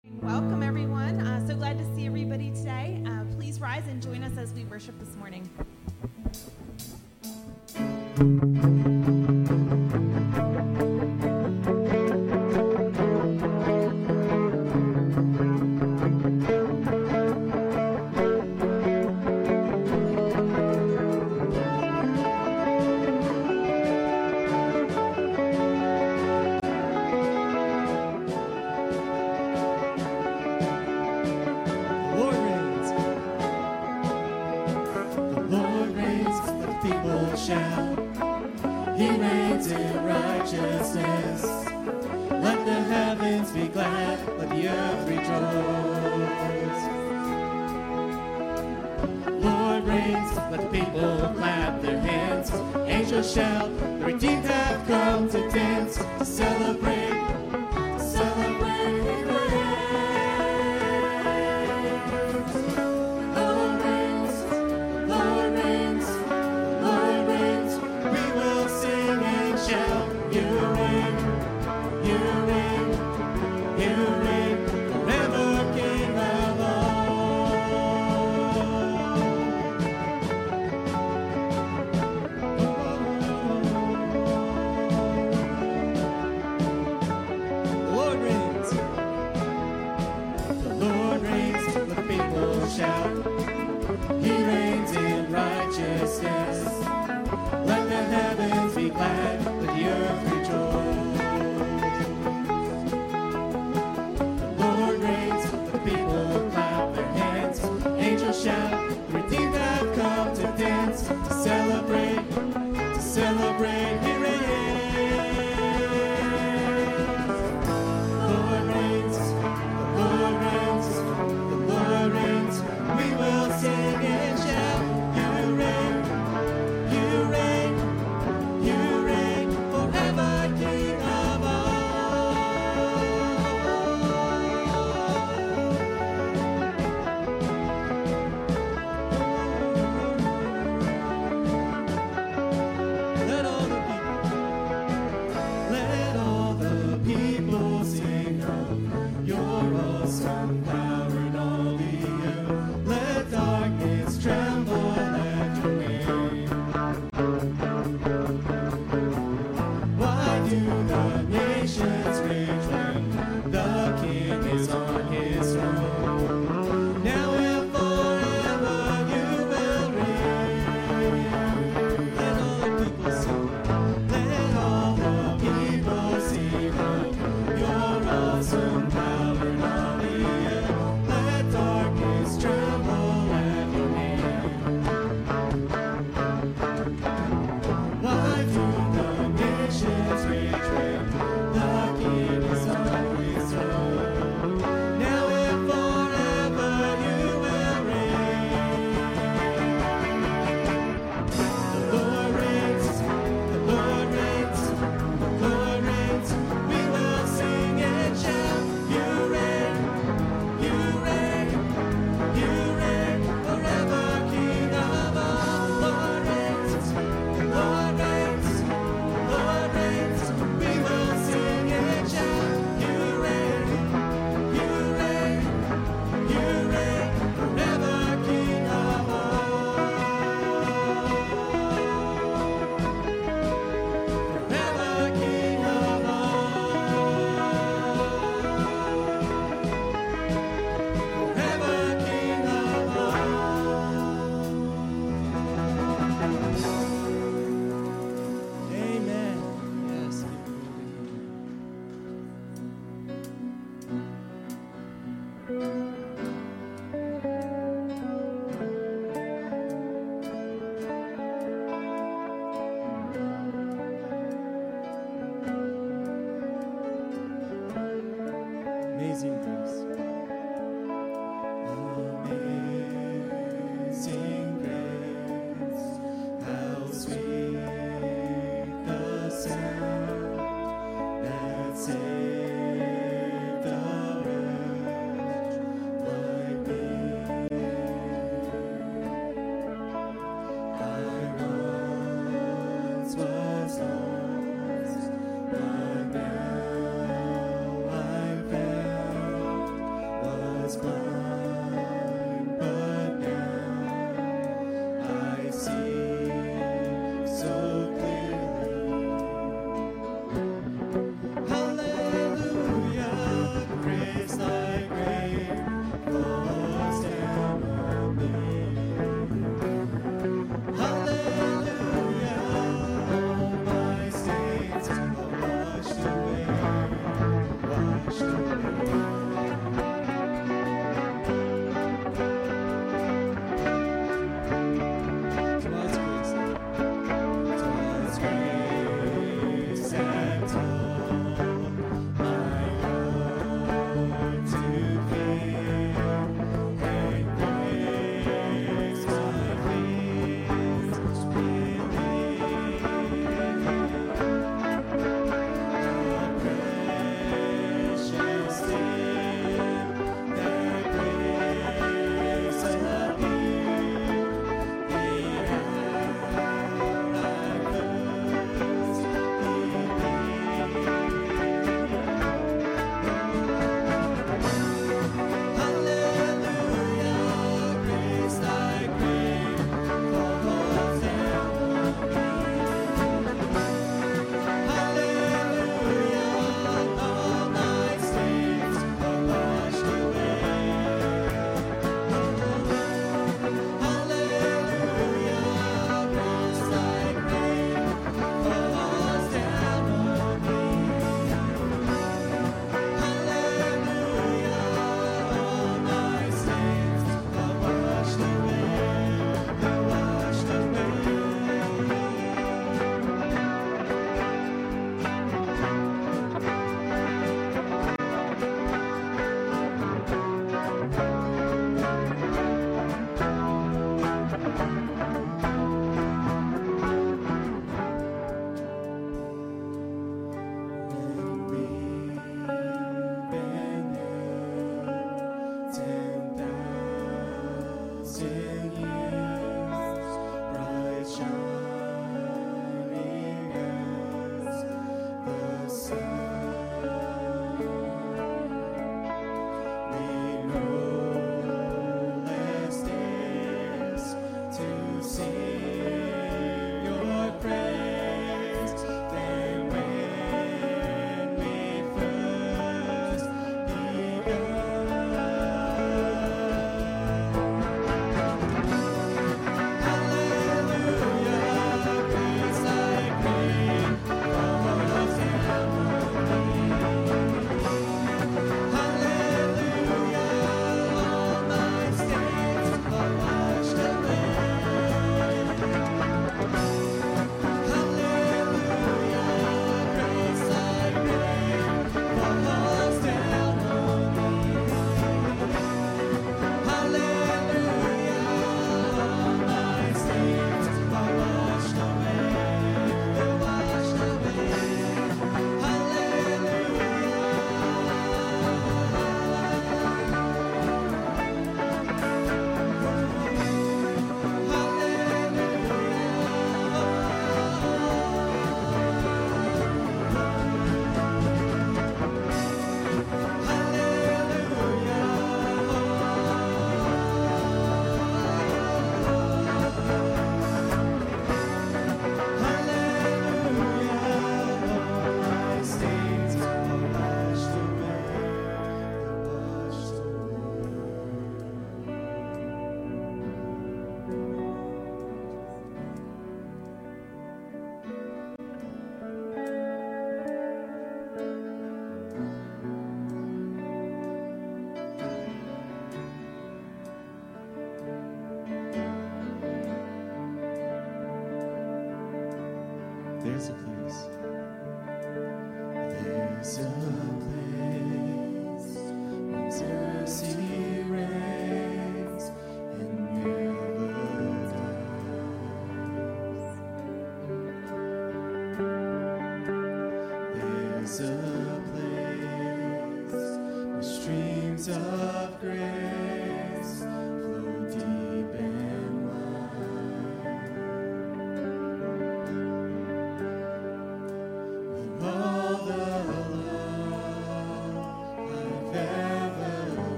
Welcome, everyone. So glad to see everybody today. Please rise and join us as we worship this morning.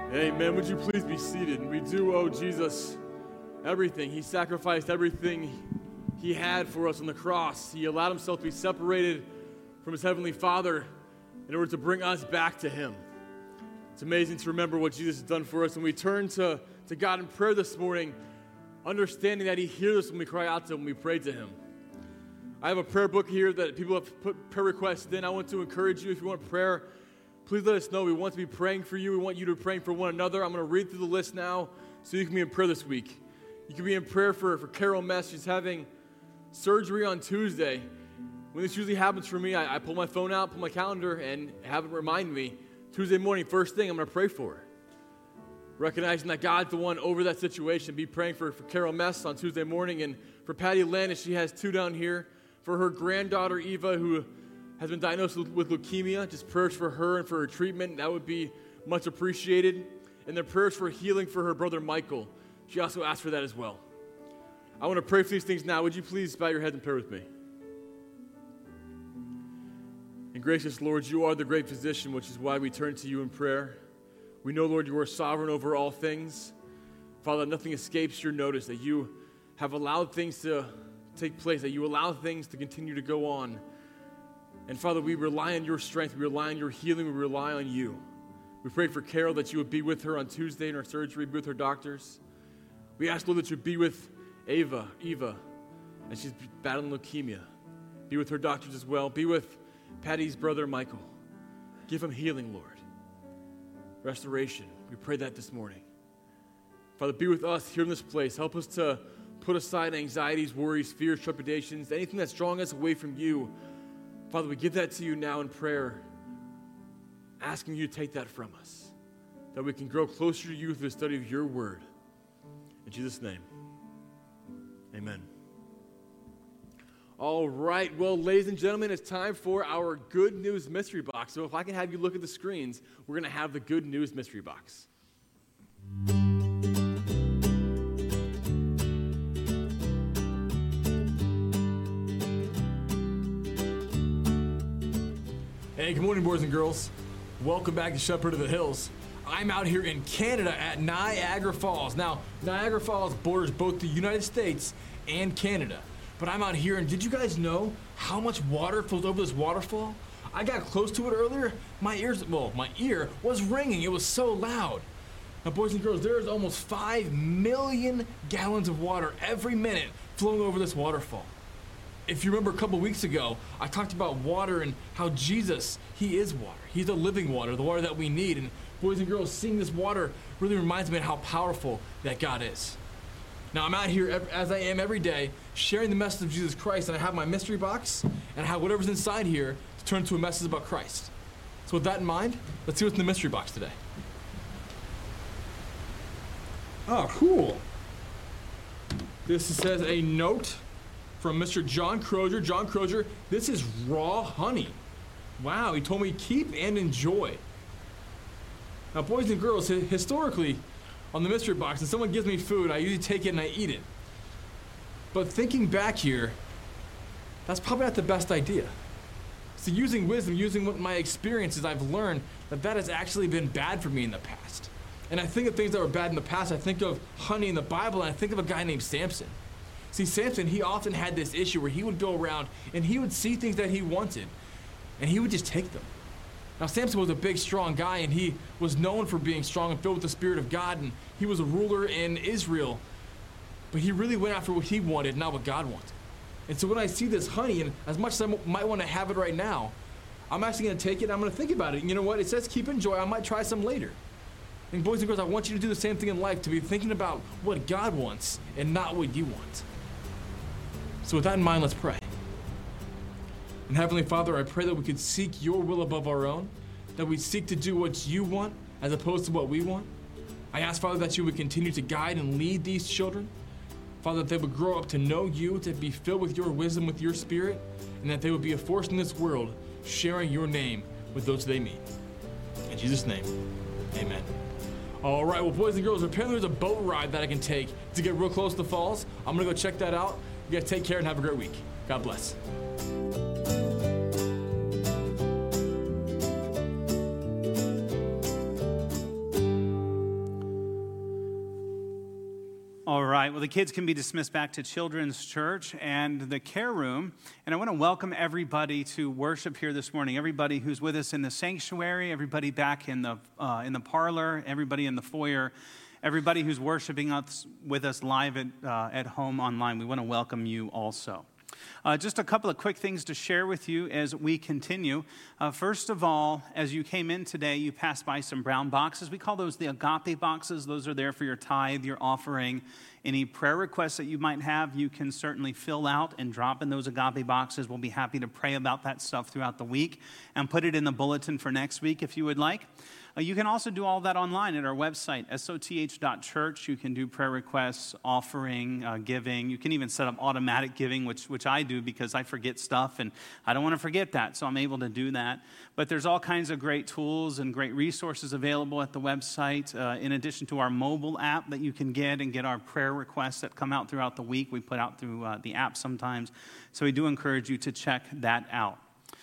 Amen. Would you please be seated? We do owe Jesus everything. He sacrificed everything he had for us on the cross. He allowed himself to be separated from his heavenly Father in order to bring us back to him. It's amazing to remember what Jesus has done for us. And we turn to God in prayer this morning, understanding that he hears us when we cry out to him, when we pray to him. I have a prayer book here that people have put prayer requests in. I want to encourage you, if you want prayer, please let us know. We want to be praying for you. We want you to be praying for one another. I'm going to read through the list now so you can be in prayer this week. You can be in prayer for Carol Mess. She's having surgery on Tuesday. When this usually happens for me, I pull my phone out, pull my calendar, and have it remind me. Tuesday morning, first thing, I'm going to pray for her. Recognizing that God's the one over that situation. Be praying for Carol Mess on Tuesday morning. And for Patty Landis, she has two down here. For her granddaughter, Eva, who has been diagnosed with leukemia, just prayers for her and for her treatment. That would be much appreciated. And then prayers for healing for her brother, Michael. She also asked for that as well. I want to pray for these things now. Would you please bow your head and pray with me? And gracious Lord, you are the great physician, which is why we turn to you in prayer. We know, Lord, you are sovereign over all things. Father, nothing escapes your notice, that you have allowed things to take place, that you allow things to continue to go on. And Father, we rely on your strength, we rely on your healing, we rely on you. We pray for Carol that you would be with her on Tuesday in her surgery, be with her doctors. We ask, Lord, that you be with Eva, as she's battling leukemia. Be with her doctors as well. Be with Patty's brother, Michael. Give him healing, Lord. Restoration. We pray that this morning. Father, be with us here in this place. Help us to put aside anxieties, worries, fears, trepidations, anything that's drawing us away from you. Father, we give that to you now in prayer, asking you to take that from us, that we can grow closer to you through the study of your word. In Jesus' name, amen. All right, well, ladies and gentlemen, it's time for our Good News Mystery Box. So if I can have you look at the screens, we're going to have the Good News Mystery Box. Hey, good morning, boys and girls. Welcome back to Shepherd of the Hills. I'm out here in Canada at Niagara Falls. Now, Niagara Falls borders both the United States and Canada. But I'm out here, and did you guys know how much water flows over this waterfall? I got close to it earlier. My ear was ringing. It was so loud. Now, boys and girls, there is almost 5 million gallons of water every minute flowing over this waterfall. If you remember a couple weeks ago, I talked about water and how Jesus, he is water. He's the living water, the water that we need. And boys and girls, seeing this water really reminds me of how powerful that God is. Now, I'm out here, as I am every day, sharing the message of Jesus Christ, and I have my mystery box, and I have whatever's inside here to turn to a message about Christ. So with that in mind, let's see what's in the mystery box today. Oh, cool. This says a note from Mr. John Crozier. John Crozier, this is raw honey. Wow, he told me keep and enjoy. Now, boys and girls, historically, on the mystery box, and someone gives me food, I usually take it and I eat it. But thinking back here, that's probably not the best idea. So using wisdom, using what my experiences, I've learned that has actually been bad for me in the past. And I think of things that were bad in the past. I think of honey in the Bible, and I think of a guy named Samson. See, Samson, he often had this issue where he would go around and he would see things that he wanted, and he would just take them. Now, Samson was a big, strong guy, and he was known for being strong and filled with the Spirit of God, and he was a ruler in Israel. But he really went after what he wanted, not what God wanted. And so when I see this honey, and as much as I might want to have it right now, I'm actually going to take it and I'm going to think about it. And you know what? It says keep and enjoy. I might try some later. And boys and girls, I want you to do the same thing in life, to be thinking about what God wants and not what you want. So with that in mind, let's pray. And Heavenly Father, I pray that we could seek your will above our own, that we seek to do what you want as opposed to what we want. I ask, Father, that you would continue to guide and lead these children. Father, that they would grow up to know you, to be filled with your wisdom, with your Spirit, and that they would be a force in this world, sharing your name with those they meet. In Jesus' name, amen. All right, well, boys and girls, apparently there's a boat ride that I can take to get real close to the falls. I'm going to go check that out. You guys take care and have a great week. God bless. All right, well, the kids can be dismissed back to Children's Church and the care room. And I want to welcome everybody to worship here this morning. Everybody who's with us in the sanctuary, everybody back in the parlor, everybody in the foyer, everybody who's worshiping us with us live at home online. We want to welcome you also. Just a couple of quick things to share with you as we continue. First of all, as you came in today, you passed by some brown boxes. We call those the agape boxes. Those are there for your tithe, your offering. Any prayer requests that you might have, you can certainly fill out and drop in those agape boxes. We'll be happy to pray about that stuff throughout the week and put it in the bulletin for next week if you would like. You can also do all that online at our website, soth.church. You can do prayer requests, offering, giving. You can even set up automatic giving, which I do because I forget stuff, and I don't want to forget that, so I'm able to do that. But there's all kinds of great tools and great resources available at the website, in addition to our mobile app that you can get our prayer requests that come out throughout the week. We put out through the app sometimes, so we do encourage you to check that out.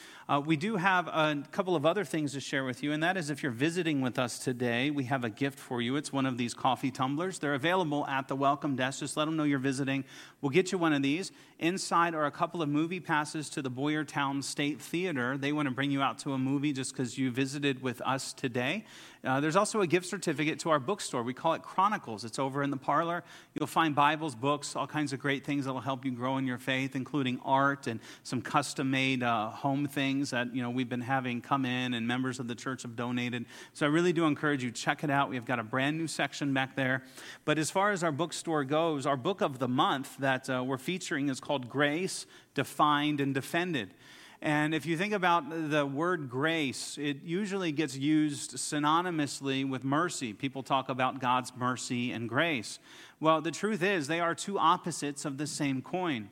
We do have a couple of other things to share with you, and that is if you're visiting with us today, we have a gift for you. It's one of these coffee tumblers. They're available at the welcome desk. Just let them know you're visiting. We'll get you one of these. Inside are a couple of movie passes to the Boyertown State Theater. They want to bring you out to a movie just because you visited with us today. There's also a gift certificate to our bookstore. We call it Chronicles. It's over in the parlor. You'll find Bibles, books, all kinds of great things that will help you grow in your faith, including art and some custom-made home things that we've been having come in and members of the church have donated. So I really do encourage you, check it out. We've got a brand new section back there. But as far as our bookstore goes, our book of the month that we're featuring is called Grace, Defined and Defended. And if you think about the word grace, it usually gets used synonymously with mercy. People talk about God's mercy and grace. Well, the truth is they are two opposites of the same coin.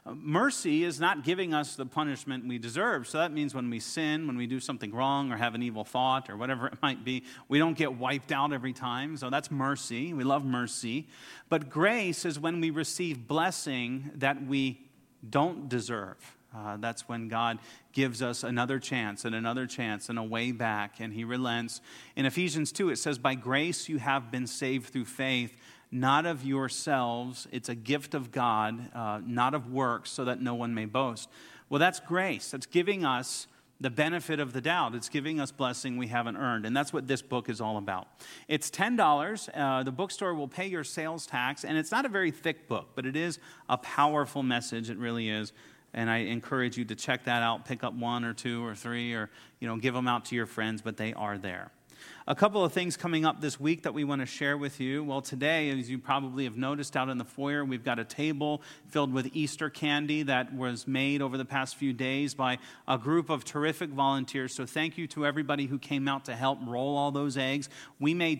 Mercy is not giving us the punishment we deserve. So that means when we sin, when we do something wrong or have an evil thought or whatever it might be, we don't get wiped out every time. So that's mercy. We love mercy. But grace is when we receive blessing that we don't deserve. That's when God gives us another chance and a way back, and he relents. In Ephesians 2, it says, by grace you have been saved through faith, not of yourselves. It's a gift of God, not of works, so that no one may boast. Well, that's grace. That's giving us the benefit of the doubt. It's giving us blessing we haven't earned, and that's what this book is all about. It's $10. The bookstore will pay your sales tax, and it's not a very thick book, but it is a powerful message. It really is. And I encourage you to check that out, pick up one or two or three, or give them out to your friends, but they are there. A couple of things coming up this week that we want to share with you. Well, today, as you probably have noticed out in the foyer, we've got a table filled with Easter candy that was made over the past few days by a group of terrific volunteers. So thank you to everybody who came out to help roll all those eggs. We made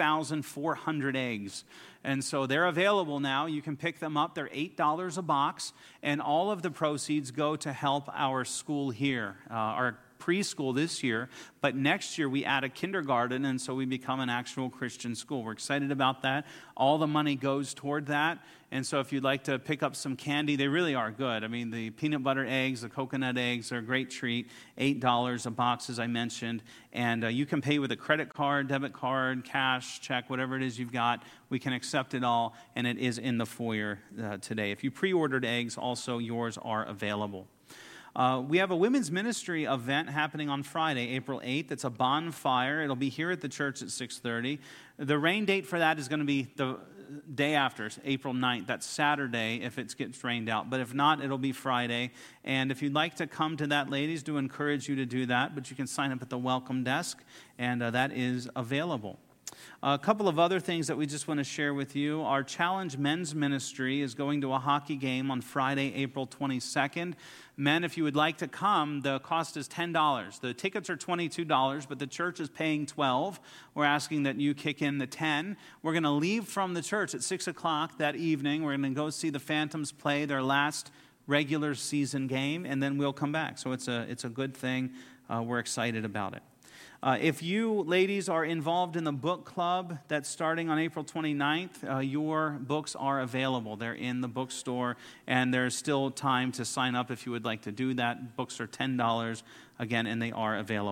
2,400 eggs. And so they're available now. You can pick them up. They're $8 a box. And all of the proceeds go to help our school here, our preschool this year, but next year we add a kindergarten, and so we become an actual Christian school. We're excited about that. All the money goes toward that, and so if you'd like to pick up some candy, they really are good. I mean, the peanut butter eggs, the coconut eggs are a great treat. $8 a box, as I mentioned, and you can pay with a credit card, debit card, cash, check, whatever it is you've got. We can accept it all, and it is in the foyer today. If you pre-ordered eggs, also yours are available. We have a women's ministry event happening on Friday, April 8th. It's a bonfire. It'll be here at the church at 6:30. The rain date for that is going to be the day after, April 9th. That's Saturday if it gets rained out. But if not, it'll be Friday. And if you'd like to come to that, ladies, do encourage you to do that. But you can sign up at the welcome desk, and that is available. A couple of other things that we just want to share with you. Our Challenge Men's Ministry is going to a hockey game on Friday, April 22nd. Men, if you would like to come, the cost is $10. The tickets are $22, but the church is paying $12. We're asking that you kick in the $10. We're going to leave from the church at 6 o'clock that evening. We're going to go see the Phantoms play their last regular season game, and then we'll come back. So it's a good thing. We're excited about it. If you ladies are involved in the book club that's starting on April 29th, your books are available. They're in the bookstore, and there's still time to sign up if you would like to do that. Books are $10, again, and they are available.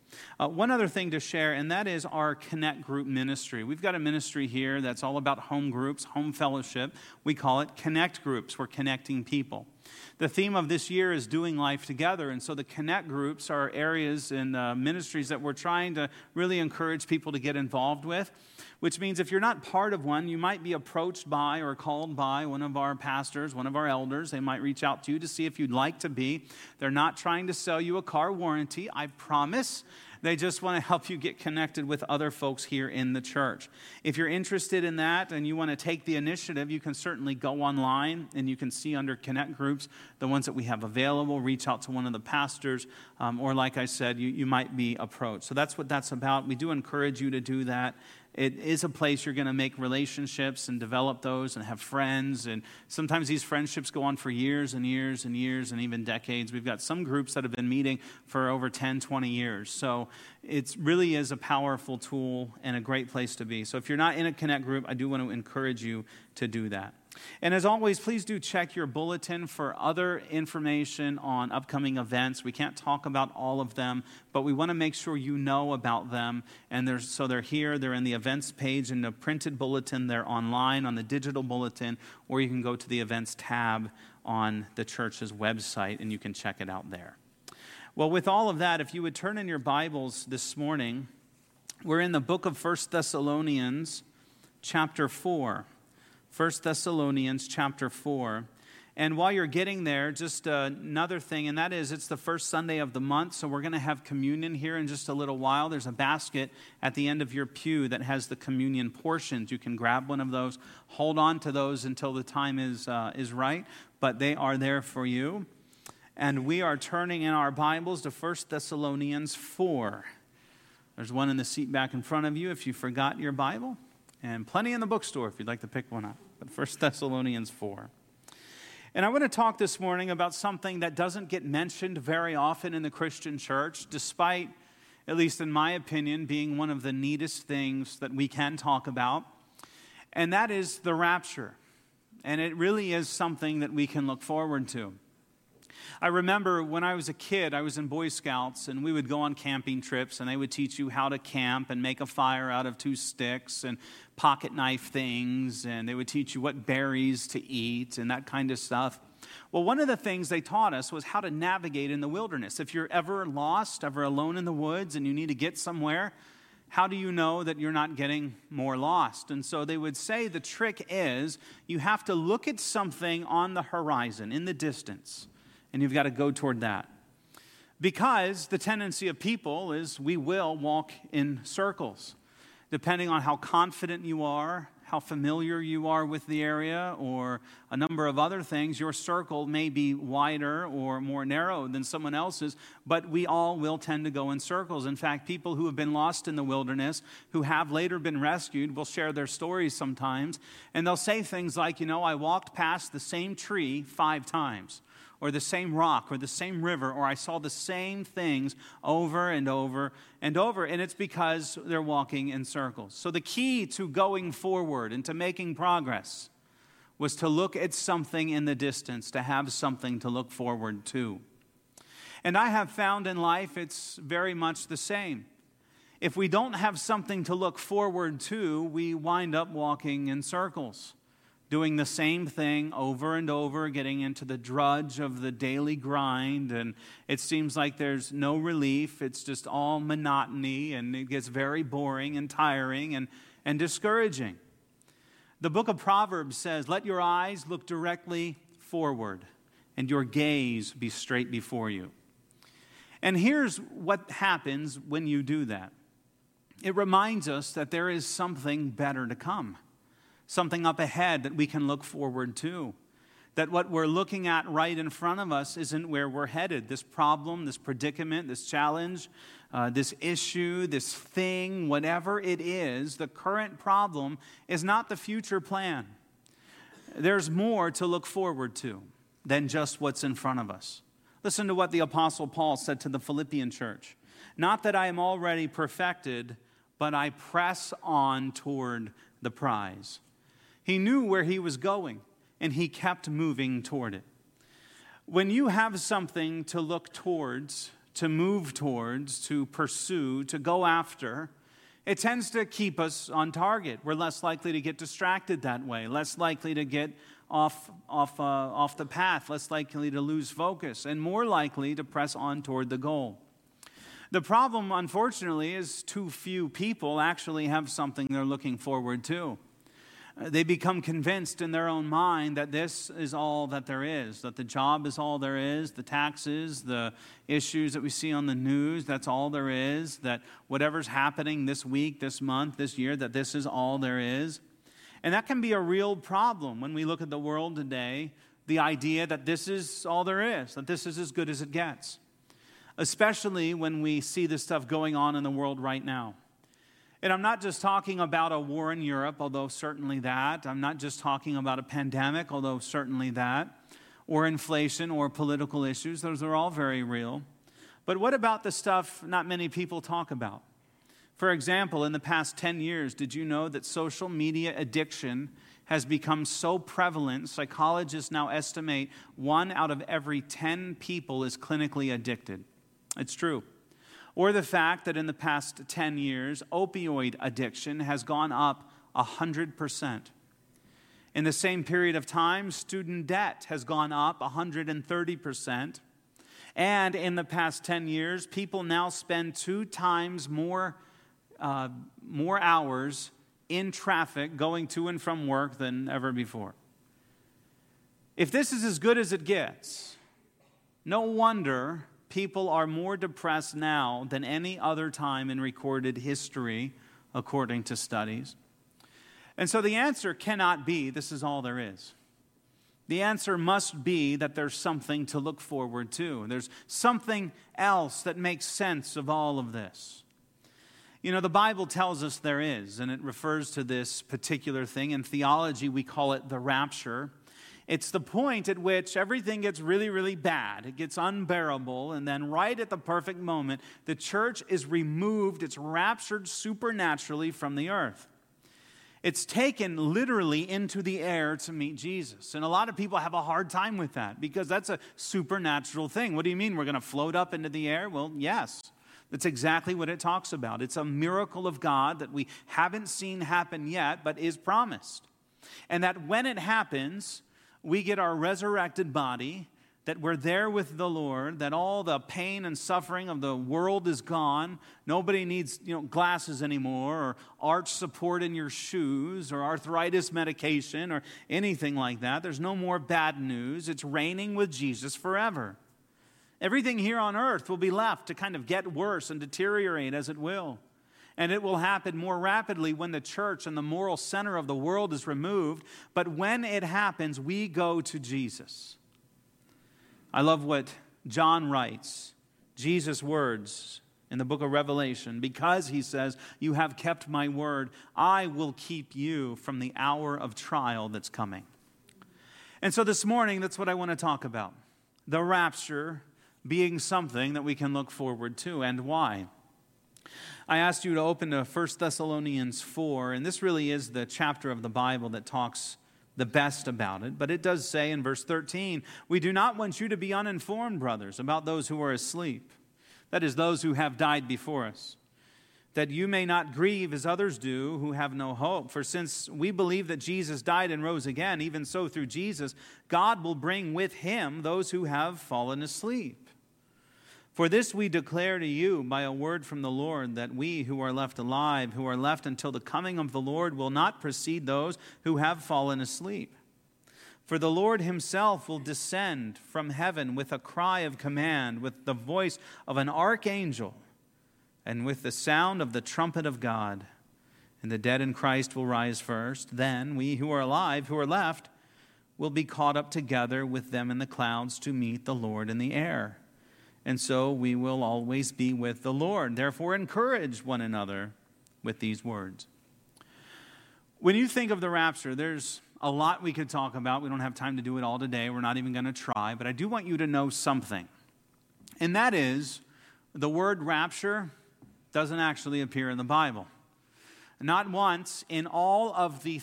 One other thing to share, and that is our Connect Group ministry. We've got a ministry here that's all about home groups, home fellowship. We call it Connect Groups. We're connecting people. The theme of this year is doing life together, and so the Connect Groups are areas and ministries that we're trying to really encourage people to get involved with, which means if you're not part of one, you might be approached by or called by one of our pastors, one of our elders. They might reach out to you to see if you'd like to be. They're not trying to sell you a car warranty, I promise. They just want to help you get connected with other folks here in the church. If you're interested in that and you want to take the initiative, you can certainly go online and you can see under Connect Groups the ones that we have available. Reach out to one of the pastors, or like I said, you might be approached. So that's what that's about. We do encourage you to do that. It is a place you're going to make relationships and develop those and have friends. And sometimes these friendships go on for years and years and years and even decades. We've got some groups that have been meeting for over 10, 20 years. So it really is a powerful tool and a great place to be. So if you're not in a Connect group, I do want to encourage you to do that. And as always, please do check your bulletin for other information on upcoming events. We can't talk about all of them, but we want to make sure you know about them. And they're here, they're in the events page in the printed bulletin, they're online on the digital bulletin, or you can go to the events tab on the church's website and you can check it out there. Well, with all of that, if you would turn in your Bibles this morning, we're in the book of 1 Thessalonians chapter 4. 1 Thessalonians chapter 4. And while you're getting there, just another thing, and that is it's the first Sunday of the month, so we're going to have communion here in just a little while. There's a basket at the end of your pew that has the communion portions. You can grab one of those, hold on to those until the time is right, but they are there for you. And we are turning in our Bibles to 1 Thessalonians 4. There's one in the seat back in front of you if you forgot your Bible, and plenty in the bookstore if you'd like to pick one up. But 1 Thessalonians 4. And I want to talk this morning about something that doesn't get mentioned very often in the Christian church, despite, at least in my opinion, being one of the neatest things that we can talk about. And that is the rapture. And it really is something that we can look forward to. I remember when I was a kid, I was in Boy Scouts, and we would go on camping trips, and they would teach you how to camp and make a fire out of 2 sticks and pocket knife things, and they would teach you what berries to eat and that kind of stuff. Well, one of the things they taught us was how to navigate in the wilderness. If you're ever lost, ever alone in the woods, and you need to get somewhere, how do you know that you're not getting more lost? And so they would say the trick is you have to look at something on the horizon, in the distance, and you've got to go toward that. Because the tendency of people is we will walk in circles. Depending on how confident you are, how familiar you are with the area, or a number of other things, your circle may be wider or more narrow than someone else's, but we all will tend to go in circles. In fact, people who have been lost in the wilderness, who have later been rescued, will share their stories sometimes, and they'll say things like, I walked past the same tree 5 times. Or the same rock, or the same river, or I saw the same things over and over and over. And it's because they're walking in circles. So the key to going forward and to making progress was to look at something in the distance, to have something to look forward to. And I have found in life it's very much the same. If we don't have something to look forward to, we wind up walking in circles, doing the same thing over and over, getting into the drudge of the daily grind, and it seems like there's no relief. It's just all monotony, and it gets very boring and tiring and discouraging. The book of Proverbs says, "Let your eyes look directly forward, and your gaze be straight before you." And here's what happens when you do that. It reminds us that there is something better to come. Something up ahead that we can look forward to. That what we're looking at right in front of us isn't where we're headed. This problem, this predicament, this challenge, this issue, this thing, whatever it is, the current problem is not the future plan. There's more to look forward to than just what's in front of us. Listen to what the Apostle Paul said to the Philippian church. "Not that I am already perfected, but I press on toward the prize." He knew where he was going, and he kept moving toward it. When you have something to look towards, to move towards, to pursue, to go after, it tends to keep us on target. We're less likely to get distracted that way, less likely to get off the path, less likely to lose focus, and more likely to press on toward the goal. The problem, unfortunately, is too few people actually have something they're looking forward to. They become convinced in their own mind that this is all that there is, that the job is all there is, the taxes, the issues that we see on the news, that's all there is, that whatever's happening this week, this month, this year, that this is all there is. And that can be a real problem when we look at the world today, the idea that this is all there is, that this is as good as it gets, especially when we see this stuff going on in the world right now. And I'm not just talking about a war in Europe, although certainly that. I'm not just talking about a pandemic, although certainly that, or inflation or political issues. Those are all very real. But what about the stuff not many people talk about? For example, in the past 10 years, did you know that social media addiction has become so prevalent, psychologists now estimate 1 out of every 10 people is clinically addicted? It's true. Or the fact that in the past 10 years, opioid addiction has gone up 100%. In the same period of time, student debt has gone up 130%. And in the past 10 years, people now spend 2 times more hours in traffic going to and from work than ever before. If this is as good as it gets, no wonder people are more depressed now than any other time in recorded history, according to studies. And so the answer cannot be, this is all there is. The answer must be that there's something to look forward to. There's something else that makes sense of all of this. You know, the Bible tells us there is, and it refers to this particular thing. In theology, we call it the rapture. It's the point at which everything gets really, really bad. It gets unbearable, and then right at the perfect moment, the church is removed, it's raptured supernaturally from the earth. It's taken literally into the air to meet Jesus. And a lot of people have a hard time with that because that's a supernatural thing. What do you mean, we're going to float up into the air? Well, yes. That's exactly what it talks about. It's a miracle of God that we haven't seen happen yet, but is promised. And that when it happens, we get our resurrected body, that we're there with the Lord, that all the pain and suffering of the world is gone. Nobody needs, glasses anymore, or arch support in your shoes, or arthritis medication, or anything like that. There's no more bad news. It's reigning with Jesus forever. Everything here on earth will be left to kind of get worse and deteriorate as it will. And it will happen more rapidly when the church and the moral center of the world is removed. But when it happens, we go to Jesus. I love what John writes, Jesus' words in the book of Revelation. Because, he says, you have kept my word, I will keep you from the hour of trial that's coming. And so this morning, that's what I want to talk about. The rapture being something that we can look forward to, and why. I asked you to open to 1 Thessalonians 4, and this really is the chapter of the Bible that talks the best about it. But it does say in verse 13, we do not want you to be uninformed, brothers, about those who are asleep, that is, those who have died before us, that you may not grieve as others do who have no hope. For since we believe that Jesus died and rose again, even so through Jesus, God will bring with him those who have fallen asleep. For this we declare to you by a word from the Lord, that we who are left alive, who are left until the coming of the Lord, will not precede those who have fallen asleep. For the Lord himself will descend from heaven with a cry of command, with the voice of an archangel, and with the sound of the trumpet of God. And the dead in Christ will rise first. Then we who are alive, who are left, will be caught up together with them in the clouds to meet the Lord in the air. And so we will always be with the Lord. Therefore, encourage one another with these words. When you think of the rapture, there's a lot we could talk about. We don't have time to do it all today. We're not even going to try. But I do want you to know something. And that is, the word rapture doesn't actually appear in the Bible. Not once in all of the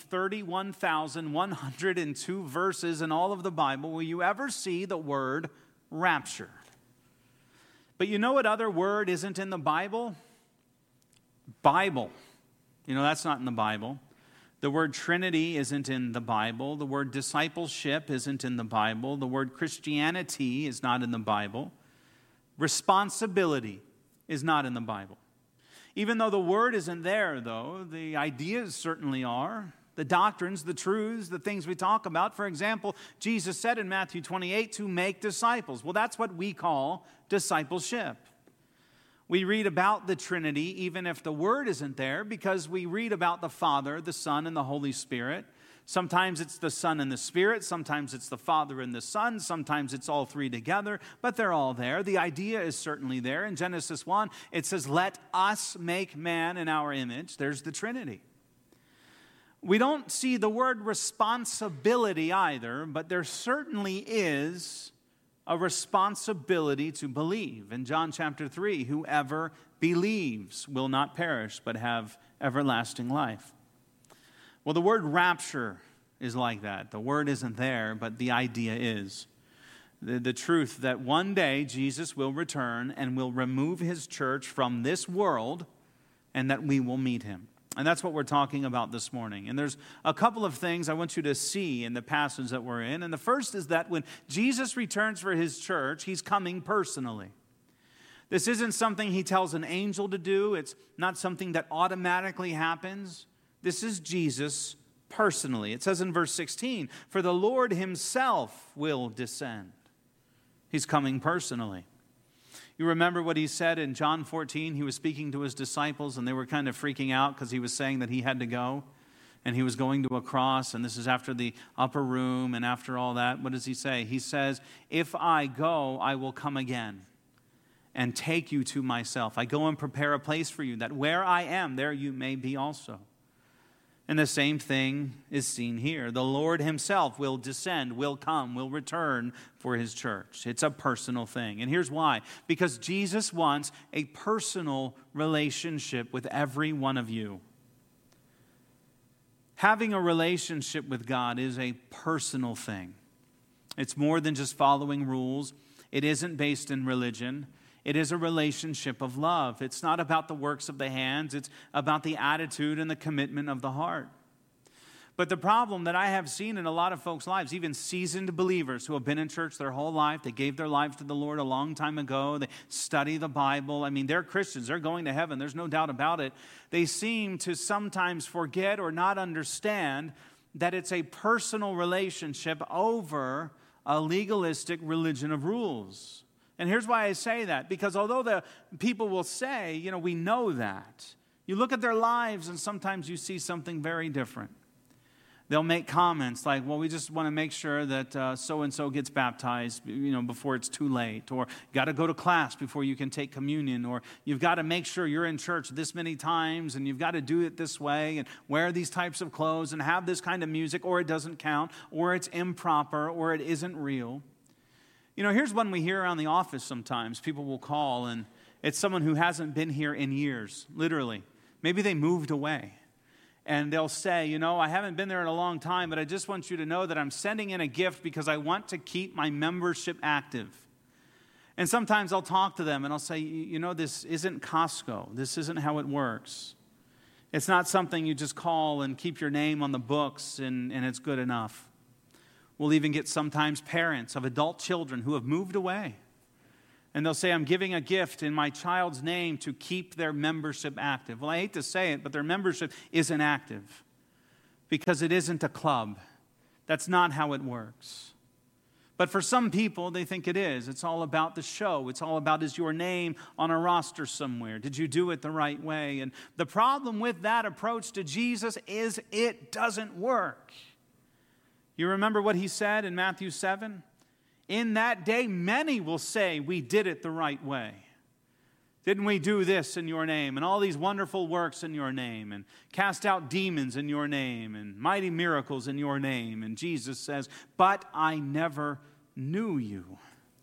31,102 verses in all of the Bible will you ever see the word rapture. But you know what other word isn't in the Bible? Bible. You know, that's not in the Bible. The word Trinity isn't in the Bible. The word discipleship isn't in the Bible. The word Christianity is not in the Bible. Responsibility is not in the Bible. Even though the word isn't there, though, the ideas certainly are. The doctrines, the truths, the things we talk about. For example, Jesus said in Matthew 28 to make disciples. Well, that's what we call discipleship. We read about the Trinity even if the word isn't there because we read about the Father, the Son, and the Holy Spirit. Sometimes it's the Son and the Spirit. Sometimes it's the Father and the Son. Sometimes it's all three together, but they're all there. The idea is certainly there. In Genesis 1, it says, let us make man in our image. There's the Trinity. We don't see the word responsibility either, but there certainly is a responsibility to believe. In John chapter 3, whoever believes will not perish, but have everlasting life. Well, the word rapture is like that. The word isn't there, but the idea is. The truth that one day Jesus will return and will remove his church from this world and that we will meet him. And that's what we're talking about this morning. And there's a couple of things I want you to see in the passage that we're in. And the first is that when Jesus returns for his church, he's coming personally. This isn't something he tells an angel to do. It's not something that automatically happens. This is Jesus personally. It says in verse 16, for the Lord himself will descend. He's coming personally. You remember what he said in John 14? He was speaking to his disciples and they were kind of freaking out because he was saying that he had to go and he was going to a cross, and this is after the upper room and after all that. What does he say? He says, if I go, I will come again and take you to myself. I go and prepare a place for you, that where I am, there you may be also. And the same thing is seen here. The Lord himself will descend, will come, will return for his church. It's a personal thing. And here's why. Because Jesus wants a personal relationship with every one of you. Having a relationship with God is a personal thing. It's more than just following rules. It isn't based in religion. It is a relationship of love. It's not about the works of the hands. It's about the attitude and the commitment of the heart. But the problem that I have seen in a lot of folks' lives, even seasoned believers who have been in church their whole life, they gave their lives to the Lord a long time ago, they study the Bible. I mean, they're Christians. They're going to heaven. There's no doubt about it. They seem to sometimes forget or not understand that it's a personal relationship over a legalistic religion of rules. And here's why I say that. Because although the people will say, you know, we know that, you look at their lives and sometimes you see something very different. They'll make comments like, well, we just want to make sure that so-and-so gets baptized, you know, before it's too late. Or got to go to class before you can take communion. Or you've got to make sure you're in church this many times and you've got to do it this way and wear these types of clothes and have this kind of music, or it doesn't count, or it's improper, or it isn't real. You know, here's one we hear around the office sometimes. People will call, and it's someone who hasn't been here in years, literally. Maybe they moved away. And they'll say, you know, I haven't been there in a long time, but I just want you to know that I'm sending in a gift because I want to keep my membership active. And sometimes I'll talk to them, and I'll say, you know, this isn't Costco. This isn't how it works. It's not something you just call and keep your name on the books, and it's good enough. We'll even get sometimes parents of adult children who have moved away. And they'll say, I'm giving a gift in my child's name to keep their membership active. Well, I hate to say it, but their membership isn't active because it isn't a club. That's not how it works. But for some people, they think it is. It's all about the show. It's all about, is your name on a roster somewhere? Did you do it the right way? And the problem with that approach to Jesus is it doesn't work. You remember what he said in Matthew 7? In that day, many will say, we did it the right way. Didn't we do this in your name, and all these wonderful works in your name, and cast out demons in your name, and mighty miracles in your name? And Jesus says, but I never knew you.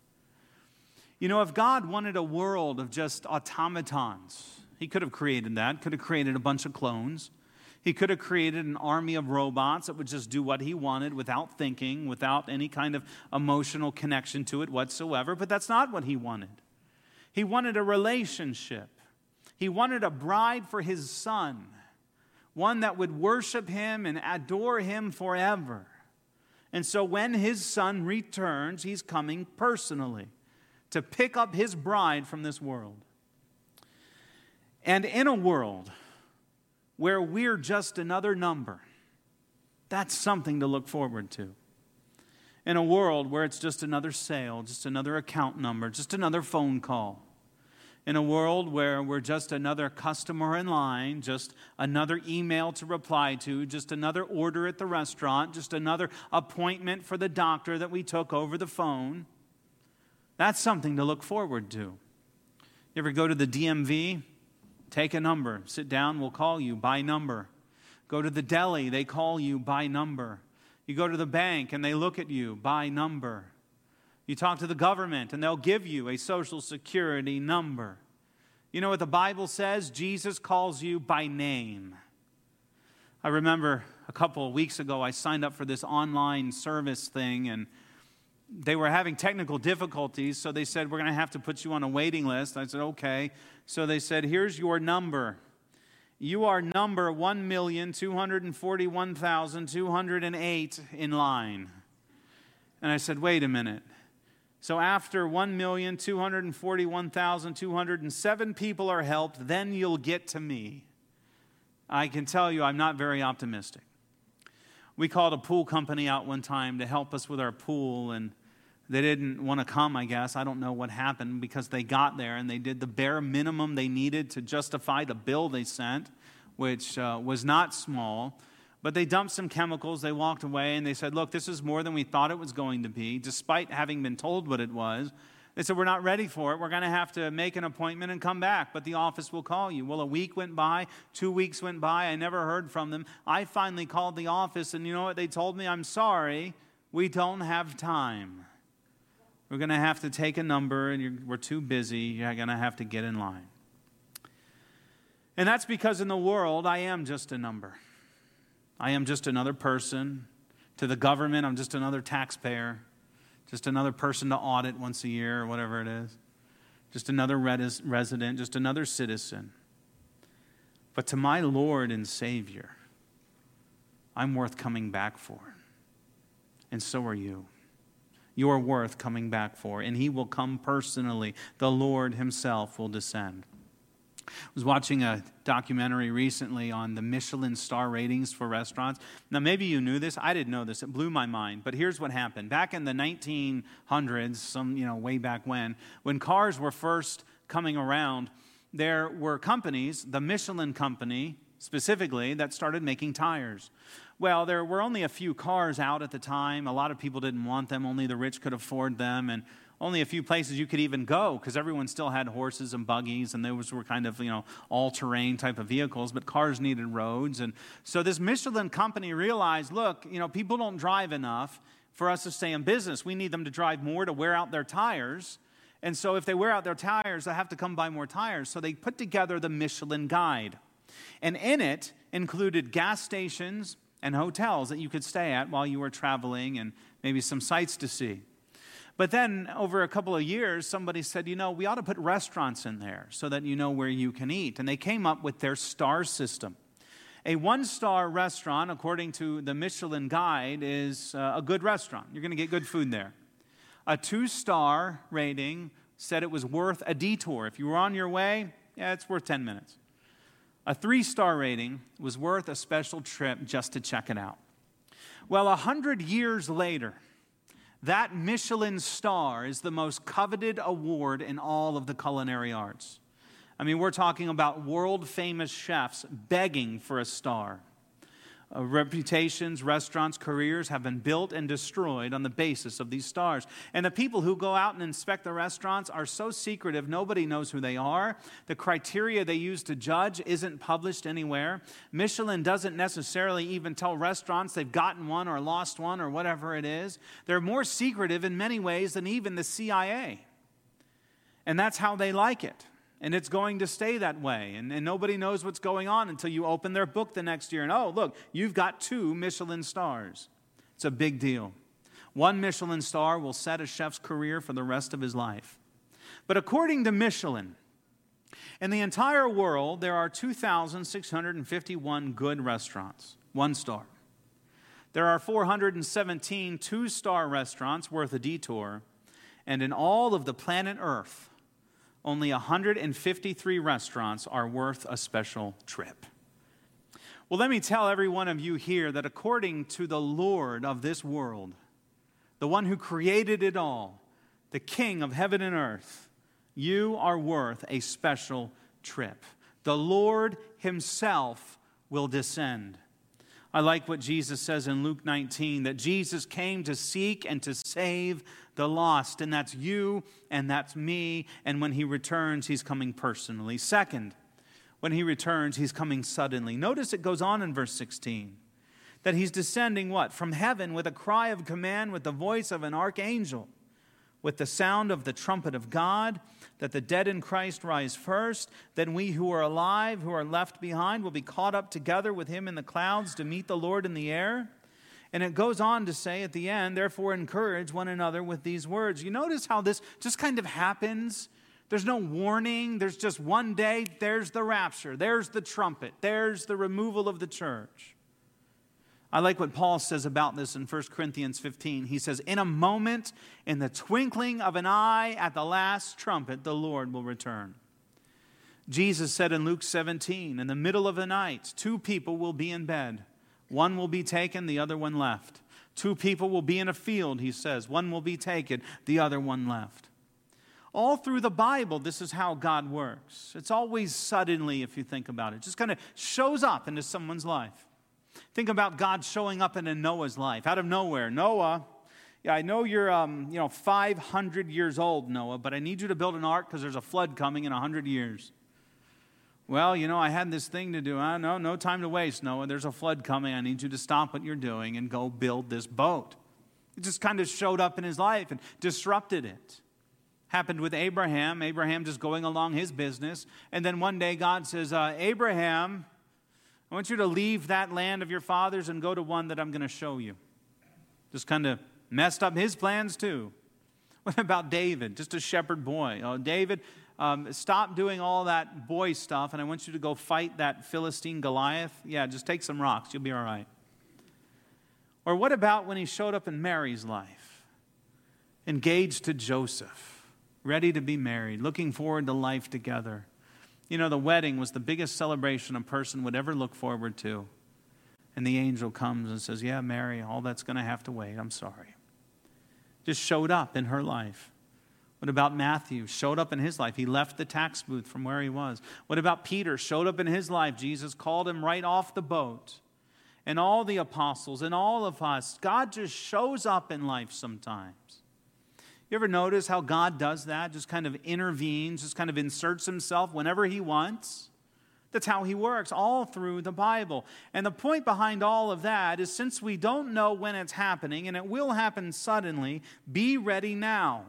You know, if God wanted a world of just automatons, he could have created that, could have created a bunch of clones. He could have created an army of robots that would just do what he wanted without thinking, without any kind of emotional connection to it whatsoever. But that's not what he wanted. He wanted a relationship. He wanted a bride for his son, one that would worship him and adore him forever. And so when his son returns, he's coming personally to pick up his bride from this world. And in a world where we're just another number, that's something to look forward to. In a world where it's just another sale, just another account number, just another phone call. In a world where we're just another customer in line, just another email to reply to, just another order at the restaurant, just another appointment for the doctor that we took over the phone. That's something to look forward to. You ever go to the DMV? Take a number. Sit down, we'll call you by number. Go to the deli, they call you by number. You go to the bank and they look at you by number. You talk to the government and they'll give you a Social Security number. You know what the Bible says? Jesus calls you by name. I remember a couple of weeks ago I signed up for this online service thing, and they were having technical difficulties, so they said, we're going to have to put you on a waiting list. I said, okay. So they said, here's your number. You are number 1,241,208 in line. And I said, wait a minute. So after 1,241,207 people are helped, then you'll get to me. I can tell you I'm not very optimistic. We called a pool company out one time to help us with our pool, and they didn't want to come, I guess. I don't know what happened, because they got there and they did the bare minimum they needed to justify the bill they sent, which was not small. But they dumped some chemicals, they walked away, and they said, look, this is more than we thought it was going to be, despite having been told what it was. They said, we're not ready for it. We're going to have to make an appointment and come back, but the office will call you. Well, a week went by, 2 weeks went by, I never heard from them. I finally called the office, and you know what they told me? I'm sorry, we don't have time. We're going to have to take a number, and we're too busy. You're going to have to get in line. And that's because in the world, I am just a number. I am just another person. To the government, I'm just another taxpayer. Just another person to audit once a year or whatever it is. Just another resident, just another citizen. But to my Lord and Savior, I'm worth coming back for. And so are you. You are worth coming back for. And He will come personally. The Lord Himself will descend. I was watching a documentary recently on the Michelin star ratings for restaurants. Now, maybe you knew this. I didn't know this. It blew my mind. But here's what happened. Back in the 1900s, way back when cars were first coming around, there were companies, the Michelin company specifically, that started making tires. Well, there were only a few cars out at the time. A lot of people didn't want them. Only the rich could afford them. And only a few places you could even go, because everyone still had horses and buggies, and those were kind of, all-terrain type of vehicles, but cars needed roads. And so this Michelin company realized, look, people don't drive enough for us to stay in business. We need them to drive more to wear out their tires. And so if they wear out their tires, they have to come buy more tires. So they put together the Michelin Guide. And in it included gas stations and hotels that you could stay at while you were traveling, and maybe some sights to see. But then over a couple of years, somebody said, we ought to put restaurants in there so that you know where you can eat. And they came up with their star system. A one-star restaurant, according to the Michelin Guide, is a good restaurant. You're going to get good food there. A 2-star rating said it was worth a detour. If you were on your way, it's worth 10 minutes. A 3-star rating was worth a special trip just to check it out. Well, 100 years later, that Michelin star is the most coveted award in all of the culinary arts. I mean, we're talking about world-famous chefs begging for a star. Reputations, restaurants, careers have been built and destroyed on the basis of these stars. And the people who go out and inspect the restaurants are so secretive, nobody knows who they are. The criteria they use to judge isn't published anywhere. Michelin doesn't necessarily even tell restaurants they've gotten one or lost one or whatever it is. They're more secretive in many ways than even the CIA. And that's how they like it. And it's going to stay that way. And nobody knows what's going on until you open their book the next year. And, oh, look, you've got 2 Michelin stars. It's a big deal. 1 Michelin star will set a chef's career for the rest of his life. But according to Michelin, in the entire world, there are 2,651 good restaurants, 1 star. There are 417 2-star restaurants worth a detour, and in all of the planet Earth, only 153 restaurants are worth a special trip. Well, let me tell every one of you here that according to the Lord of this world, the one who created it all, the King of heaven and earth, you are worth a special trip. The Lord himself will descend. I like what Jesus says in Luke 19, that Jesus came to seek and to save the lost, and that's you and that's me, and when he returns, he's coming personally. Second, when he returns, he's coming suddenly. Notice it goes on in verse 16, that he's descending what? From heaven with a cry of command, with the voice of an archangel, with the sound of the trumpet of God, that the dead in Christ rise first. Then we who are alive, who are left behind, will be caught up together with him in the clouds to meet the Lord in the air. And it goes on to say at the end, therefore encourage one another with these words. You notice how this just kind of happens? There's no warning. There's just one day, there's the rapture. There's the trumpet. There's the removal of the church. I like what Paul says about this in 1 Corinthians 15. He says, in a moment, in the twinkling of an eye, at the last trumpet, the Lord will return. Jesus said in Luke 17, in the middle of the night, 2 people will be in bed. One will be taken, the other one left. 2 people will be in a field, he says. One will be taken, the other one left. All through the Bible, this is how God works. It's always suddenly, if you think about it. It just kind of shows up into someone's life. Think about God showing up into Noah's life, out of nowhere. Noah, yeah, I know you're 500 years old, Noah, but I need you to build an ark because there's a flood coming in 100 years. Well, I had this thing to do. No time to waste, Noah. There's a flood coming. I need you to stop what you're doing and go build this boat. It just kind of showed up in his life and disrupted it. Happened with Abraham. Abraham just going along his business. And then one day God says, Abraham, I want you to leave that land of your fathers and go to one that I'm going to show you. Just kind of messed up his plans too. What about David, just a shepherd boy? David, stop doing all that boy stuff, and I want you to go fight that Philistine Goliath. Yeah, just take some rocks. You'll be all right. Or what about when he showed up in Mary's life? Engaged to Joseph, ready to be married, looking forward to life together. The wedding was the biggest celebration a person would ever look forward to. And the angel comes and says, yeah, Mary, all that's going to have to wait. I'm sorry. Just showed up in her life. What about Matthew? Showed up in his life. He left the tax booth from where he was. What about Peter? Showed up in his life. Jesus called him right off the boat. And all the apostles and all of us, God just shows up in life sometimes. You ever notice how God does that? Just kind of intervenes, just kind of inserts himself whenever he wants. That's how he works all through the Bible. And the point behind all of that is, since we don't know when it's happening, and it will happen suddenly, be ready now.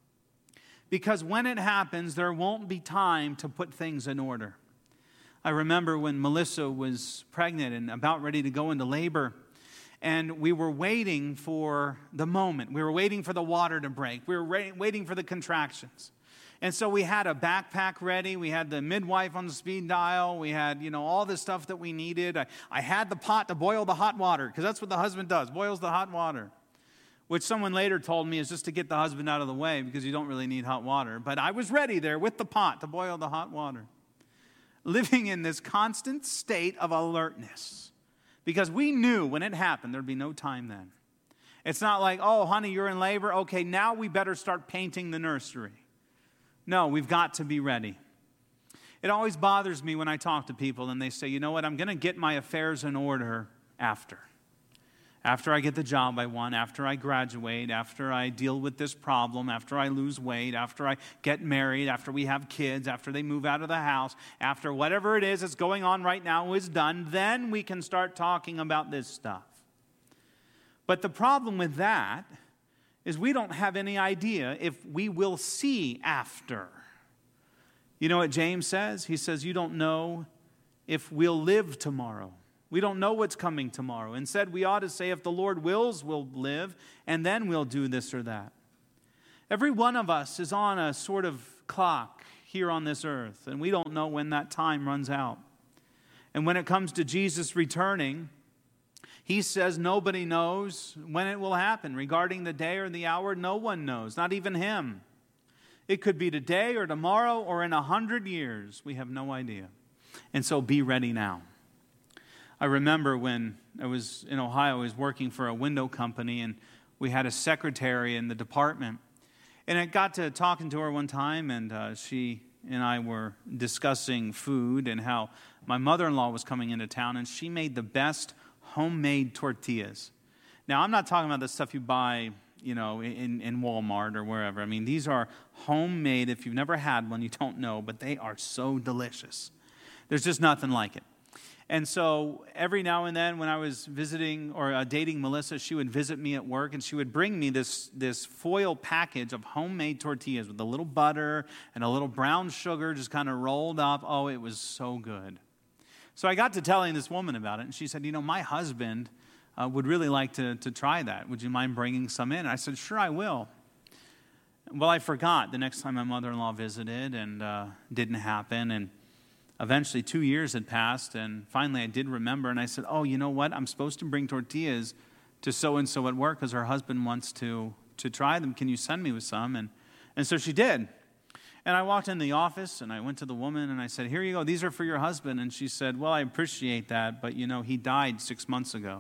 Because when it happens, there won't be time to put things in order. I remember when Melissa was pregnant and about ready to go into labor, and we were waiting for the moment. We were waiting for the water to break. We were waiting for the contractions. And so we had a backpack ready. We had the midwife on the speed dial. We had, all the stuff that we needed. I had the pot to boil the hot water, because that's what the husband does, boils the hot water, which someone later told me is just to get the husband out of the way because you don't really need hot water. But I was ready there with the pot to boil the hot water, living in this constant state of alertness. Because we knew when it happened, there'd be no time then. It's not like, oh, honey, you're in labor. Okay, now we better start painting the nursery. No, we've got to be ready. It always bothers me when I talk to people and they say, you know what, I'm going to get my affairs in order after. After I get the job I want, after I graduate, after I deal with this problem, after I lose weight, after I get married, after we have kids, after they move out of the house, after whatever it is that's going on right now is done, then we can start talking about this stuff. But the problem with that is we don't have any idea if we will see after. You know what James says? He says, you don't know if we'll live tomorrow. We don't know what's coming tomorrow. Instead, we ought to say, if the Lord wills, we'll live, and then we'll do this or that. Every one of us is on a sort of clock here on this earth, and we don't know when that time runs out. And when it comes to Jesus returning, he says nobody knows when it will happen. Regarding the day or the hour, no one knows, not even him. It could be today or tomorrow or in 100 years. We have no idea. And so be ready now. I remember when I was in Ohio, I was working for a window company, and we had a secretary in the department. And I got to talking to her one time, and she and I were discussing food and how my mother-in-law was coming into town, and she made the best homemade tortillas. Now, I'm not talking about the stuff you buy, in Walmart or wherever. I mean, these are homemade. If you've never had one, you don't know, but they are so delicious. There's just nothing like it. And so every now and then when I was visiting or dating Melissa, she would visit me at work, and she would bring me this foil package of homemade tortillas with a little butter and a little brown sugar just kind of rolled up. Oh, it was so good. So I got to telling this woman about it, and she said, my husband would really like to try that. Would you mind bringing some in? I said, sure, I will. Well, I forgot the next time my mother-in-law visited, and didn't happen, and eventually 2 years had passed, and finally I did remember, and I said, oh, you know what? I'm supposed to bring tortillas to so-and-so at work because her husband wants to try them. Can you send me with some? And so she did. And I walked in the office, and I went to the woman, and I said, here you go. These are for your husband. And she said, well, I appreciate that, but, he died 6 months ago.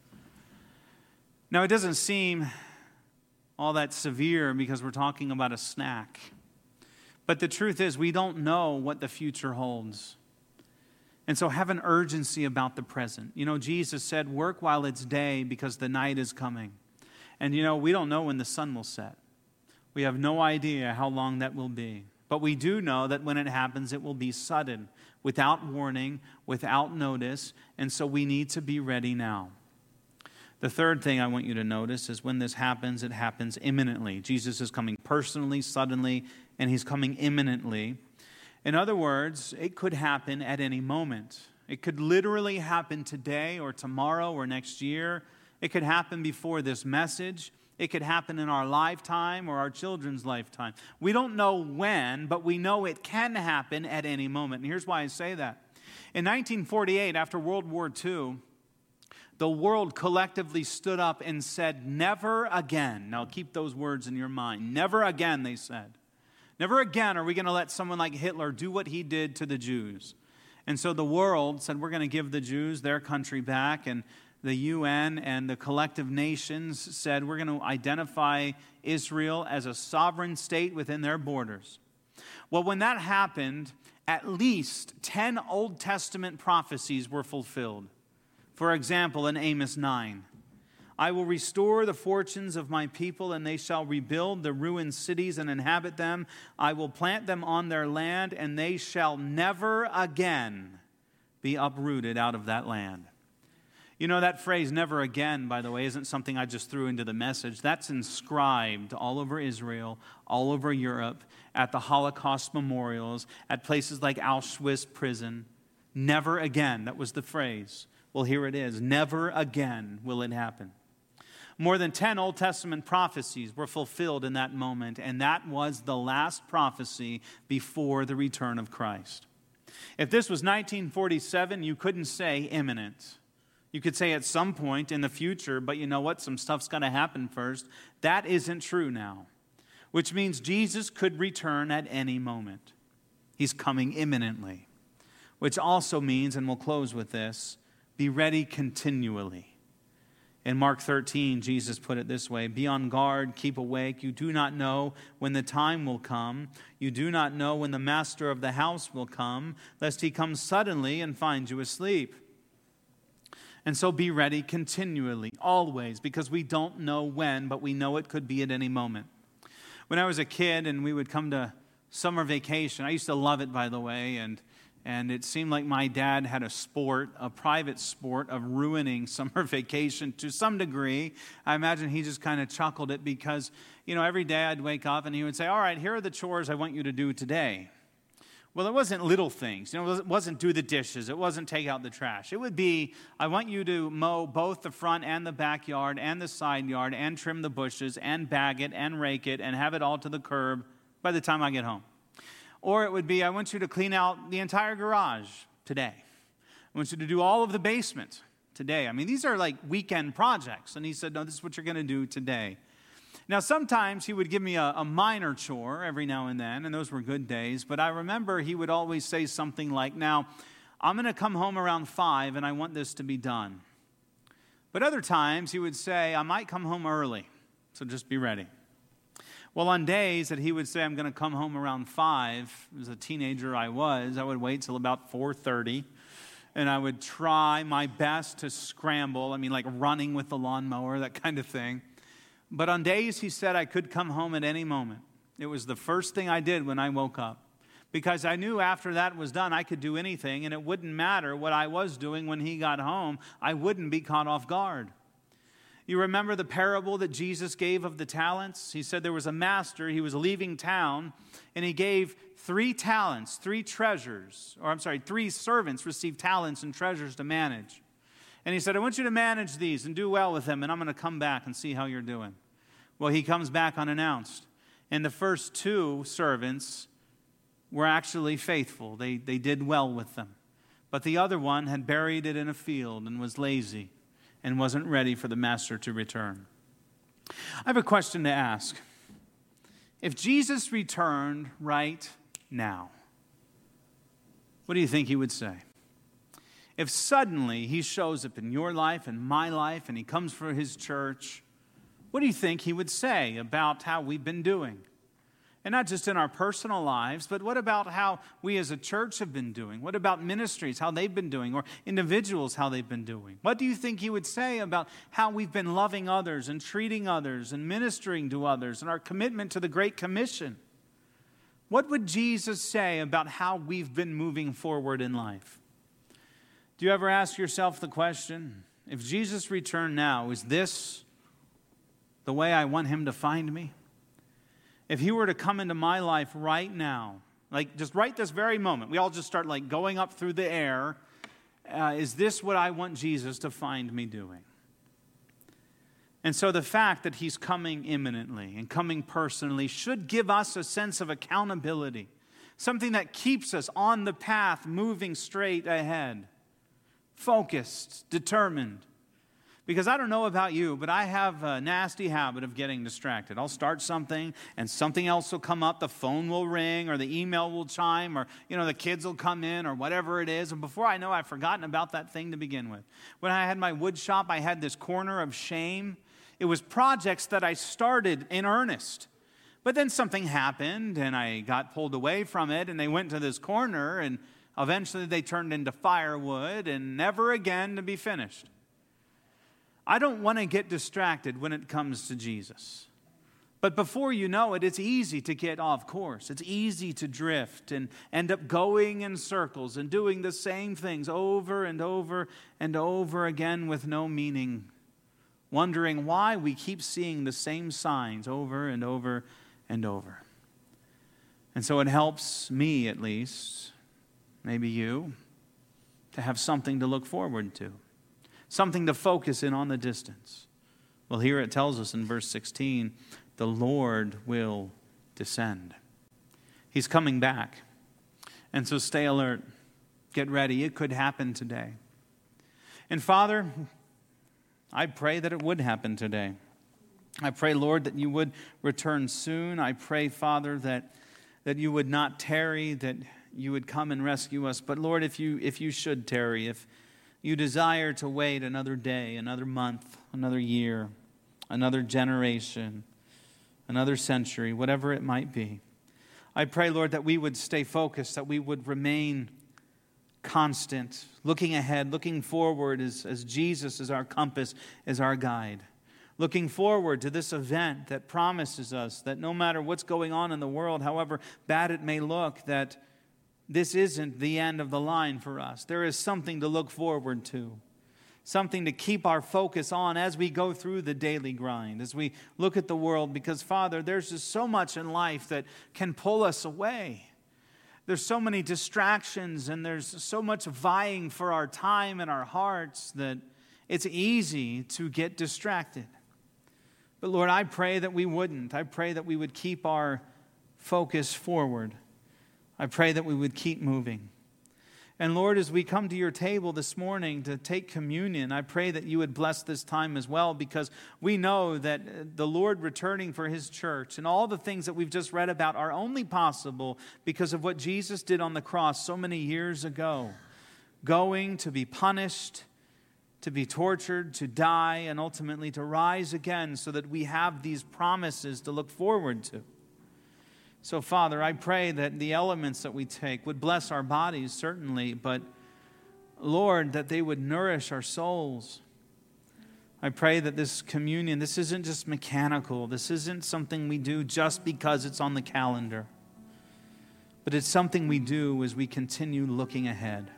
Now, it doesn't seem all that severe because we're talking about a snack. But the truth is, we don't know what the future holds. And so have an urgency about the present. Jesus said, work while it's day because the night is coming. And we don't know when the sun will set. We have no idea how long that will be. But we do know that when it happens, it will be sudden, without warning, without notice. And so we need to be ready now. The third thing I want you to notice is when this happens, it happens imminently. Jesus is coming personally, suddenly, and he's coming imminently. In other words, it could happen at any moment. It could literally happen today or tomorrow or next year. It could happen before this message. It could happen in our lifetime or our children's lifetime. We don't know when, but we know it can happen at any moment. And here's why I say that. In 1948, after World War II, the world collectively stood up and said, never again. Now keep those words in your mind. Never again, they said. Never again are we going to let someone like Hitler do what he did to the Jews. And so the world said, we're going to give the Jews their country back. And the UN and the collective nations said, we're going to identify Israel as a sovereign state within their borders. Well, when that happened, at least 10 Old Testament prophecies were fulfilled. For example, in Amos 9, I will restore the fortunes of my people, and they shall rebuild the ruined cities and inhabit them. I will plant them on their land, and they shall never again be uprooted out of that land. That phrase, never again, by the way, isn't something I just threw into the message. That's inscribed all over Israel, all over Europe, at the Holocaust memorials, at places like Auschwitz prison. Never again, that was the phrase. Well, here it is. Never again will it happen. More than 10 Old Testament prophecies were fulfilled in that moment, and that was the last prophecy before the return of Christ. If this was 1947, you couldn't say imminent. You could say at some point in the future, but you know what? Some stuff's got to happen first. That isn't true now, which means Jesus could return at any moment. He's coming imminently, which also means, and we'll close with this, be ready continually. In Mark 13, Jesus put it this way, be on guard, keep awake. You do not know when the time will come. You do not know when the master of the house will come, lest he come suddenly and find you asleep. And so be ready continually, always, because we don't know when, but we know it could be at any moment. When I was a kid and we would come to summer vacation, I used to love it, by the way, and it seemed like my dad had a private sport of ruining summer vacation to some degree. I imagine he just kind of chuckled it because, every day I'd wake up and he would say, all right, here are the chores I want you to do today. Well, it wasn't little things. It wasn't do the dishes. It wasn't take out the trash. It would be, I want you to mow both the front and the backyard and the side yard and trim the bushes and bag it and rake it and have it all to the curb by the time I get home. Or it would be, I want you to clean out the entire garage today. I want you to do all of the basement today. I mean, these are like weekend projects. And he said, no, this is what you're going to do today. Now, sometimes he would give me a minor chore every now and then, and those were good days. But I remember he would always say something like, now, I'm going to come home around 5, and I want this to be done. But other times, he would say, I might come home early, so just be ready. Well, on days that he would say, I'm going to come home around 5, as a teenager I would wait till about 4:30, and I would try my best to scramble, like running with the lawnmower, that kind of thing. But on days he said I could come home at any moment. It was the first thing I did when I woke up, because I knew after that was done, I could do anything, and it wouldn't matter what I was doing when he got home. I wouldn't be caught off guard. You remember the parable that Jesus gave of the talents? He said there was a master, he was leaving town, and he gave 3 talents, 3 treasures, 3 servants received talents and treasures to manage. And he said, I want you to manage these and do well with them, and I'm going to come back and see how you're doing. Well, he comes back unannounced. And the first 2 servants were actually faithful. They did well with them. But the other one had buried it in a field and was lazy and wasn't ready for the master to return. I have a question to ask. If Jesus returned right now, what do you think he would say? If suddenly he shows up in your life and my life and he comes for his church, what do you think he would say about how we've been doing? And not just in our personal lives, but what about how we as a church have been doing? What about ministries, how they've been doing, or individuals, how they've been doing? What do you think he would say about how we've been loving others and treating others and ministering to others and our commitment to the Great Commission? What would Jesus say about how we've been moving forward in life? Do you ever ask yourself the question, if Jesus returned now, is this the way I want him to find me? If he were to come into my life right now, like just right this very moment, we all just start like going up through the air, is this what I want Jesus to find me doing? And so the fact that he's coming imminently and coming personally should give us a sense of accountability, something that keeps us on the path moving straight ahead. Focused, determined. Because I don't know about you, but I have a nasty habit of getting distracted. I'll start something and something else will come up. The phone will ring or the email will chime or, the kids will come in or whatever it is. And before I know, I've forgotten about that thing to begin with. When I had my wood shop, I had this corner of shame. It was projects that I started in earnest. But then something happened and I got pulled away from it and they went to this corner and eventually they turned into firewood and never again to be finished. I don't want to get distracted when it comes to Jesus. But before you know it, it's easy to get off course. It's easy to drift and end up going in circles and doing the same things over and over and over again with no meaning, wondering why we keep seeing the same signs over and over and over. And so it helps me, at least, maybe you, to have something to look forward to. Something to focus in on the distance. Well, here it tells us in verse 16, the Lord will descend. He's coming back. And so stay alert. Get ready. It could happen today. And Father, I pray that it would happen today. I pray, Lord, that you would return soon. I pray, Father, that you would not tarry, that you would come and rescue us. But Lord, if you should tarry, if you desire to wait another day, another month, another year, another generation, another century, whatever it might be, I pray, Lord, that we would stay focused, that we would remain constant, looking ahead, looking forward as Jesus is our compass, as our guide. Looking forward to this event that promises us that no matter what's going on in the world, however bad it may look, that this isn't the end of the line for us. There is something to look forward to, something to keep our focus on as we go through the daily grind, as we look at the world, because, Father, there's just so much in life that can pull us away. There's so many distractions and there's so much vying for our time and our hearts that it's easy to get distracted. But, Lord, I pray that we wouldn't. I pray that we would keep our focus forward. I pray that we would keep moving. And Lord, as we come to your table this morning to take communion, I pray that you would bless this time as well, because we know that the Lord returning for his church and all the things that we've just read about are only possible because of what Jesus did on the cross so many years ago. Going to be punished, to be tortured, to die, and ultimately to rise again so that we have these promises to look forward to. So, Father, I pray that the elements that we take would bless our bodies, certainly, but, Lord, that they would nourish our souls. I pray that this communion, this isn't just mechanical. This isn't something we do just because it's on the calendar. But it's something we do as we continue looking ahead.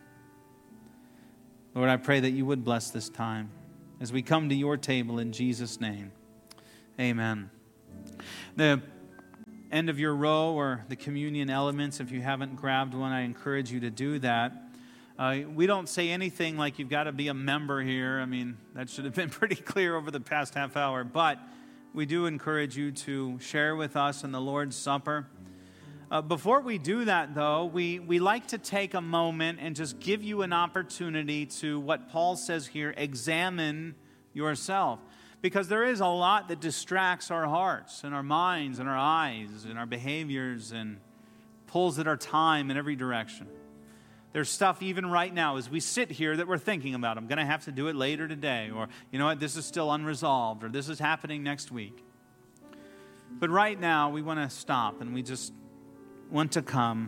Lord, I pray that you would bless this time as we come to your table in Jesus' name. Amen. The end of your row or the communion elements, if you haven't grabbed one, I encourage you to do that. We don't say anything like you've got to be a member here. I mean, that should have been pretty clear over the past half hour. But we do encourage you to share with us in the Lord's Supper. Before we do that, though, we like to take a moment and just give you an opportunity to, what Paul says here, examine yourself. Because there is a lot that distracts our hearts and our minds and our eyes and our behaviors and pulls at our time in every direction. There's stuff even right now as we sit here that we're thinking about. I'm going to have to do it later today. Or, you know what, this is still unresolved. Or this is happening next week. But right now, we want to stop and we just want to come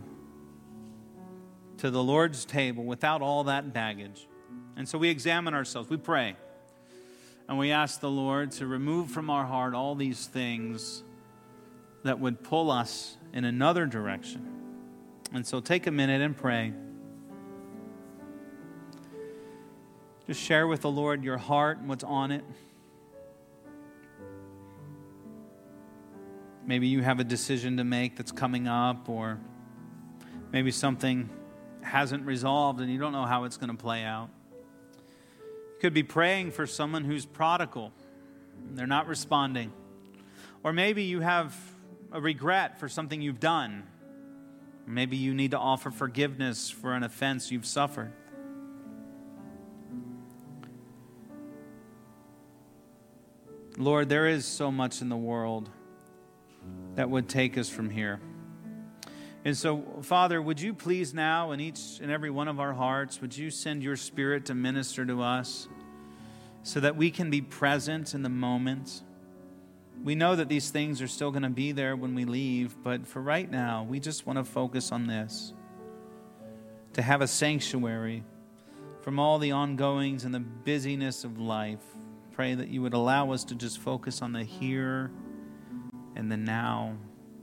to the Lord's table without all that baggage. And so we examine ourselves. We pray. And we ask the Lord to remove from our heart all these things that would pull us in another direction. And so take a minute and pray. Just share with the Lord your heart and what's on it. Maybe you have a decision to make that's coming up, or maybe something hasn't resolved and you don't know how it's going to play out. You could be praying for someone who's prodigal. They're not responding. Or maybe you have a regret for something you've done. Maybe you need to offer forgiveness for an offense you've suffered. Lord, there is so much in the world that would take us from here. And so, Father, would you please now in each and every one of our hearts, would you send your Spirit to minister to us so that we can be present in the moment? We know that these things are still going to be there when we leave, but for right now, we just want to focus on this, to have a sanctuary from all the ongoings and the busyness of life. Pray that you would allow us to just focus on the here and the now.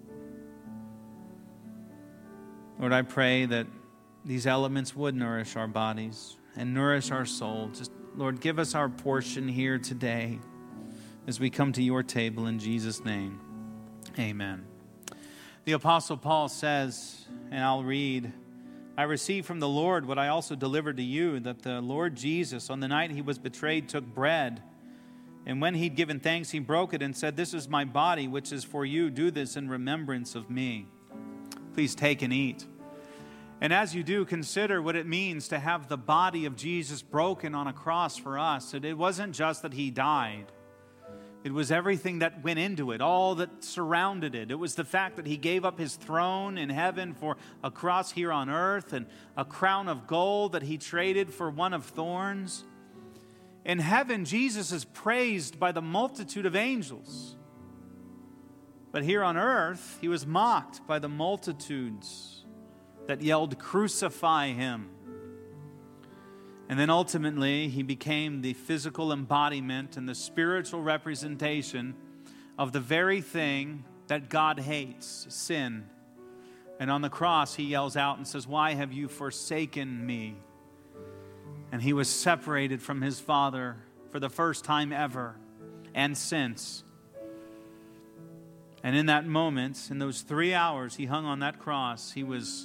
Lord, I pray that these elements would nourish our bodies and nourish our soul. Just, Lord, give us our portion here today as we come to your table in Jesus' name. Amen. The Apostle Paul says, and I'll read, I received from the Lord what I also delivered to you, that the Lord Jesus, on the night he was betrayed, took bread. And when he'd given thanks, he broke it and said, this is my body, which is for you. Do this in remembrance of me. Please take and eat. And as you do, consider what it means to have the body of Jesus broken on a cross for us. It wasn't just that he died. It was everything that went into it, all that surrounded it. It was the fact that he gave up his throne in heaven for a cross here on earth, and a crown of gold that he traded for one of thorns. In heaven, Jesus is praised by the multitude of angels. But here on earth, he was mocked by the multitudes that yelled, crucify him. And then ultimately, he became the physical embodiment and the spiritual representation of the very thing that God hates, sin. And on the cross, he yells out and says, why have you forsaken me? And he was separated from his Father for the first time ever and since. And in that moment, in those 3 hours he hung on that cross, he was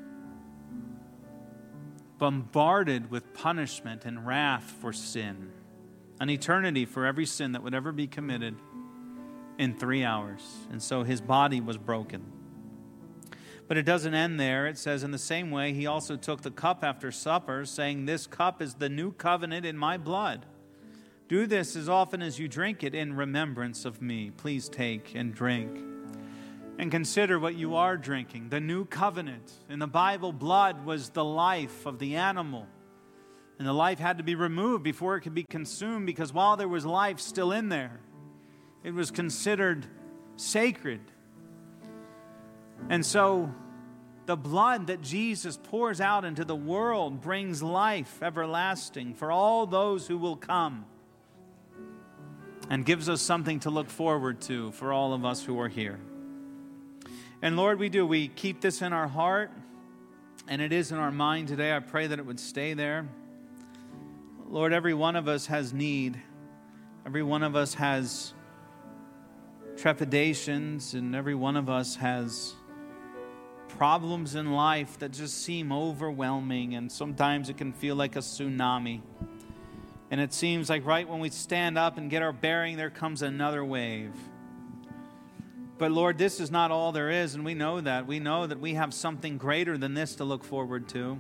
bombarded with punishment and wrath for sin. An eternity for every sin that would ever be committed in 3 hours. And so his body was broken. But it doesn't end there. It says, in the same way, he also took the cup after supper, saying, "This cup is the new covenant in my blood. Do this as often as you drink it in remembrance of me." Please take and drink. And consider what you are drinking, the new covenant. In the Bible, blood was the life of the animal. And the life had to be removed before it could be consumed, because while there was life still in there, it was considered sacred. And so the blood that Jesus pours out into the world brings life everlasting for all those who will come, and gives us something to look forward to for all of us who are here. And Lord, we keep this in our heart, and it is in our mind today. I pray that it would stay there. Lord, every one of us has need. Every one of us has trepidations, and every one of us has problems in life that just seem overwhelming, and sometimes it can feel like a tsunami. And it seems like right when we stand up and get our bearing, there comes another wave. But Lord, this is not all there is, and we know that. We know that we have something greater than this to look forward to.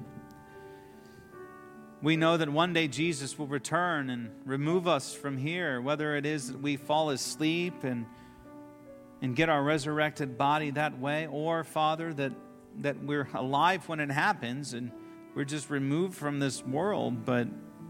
We know that one day Jesus will return and remove us from here, whether it is that we fall asleep and get our resurrected body that way, or, Father, that we're alive when it happens and we're just removed from this world. But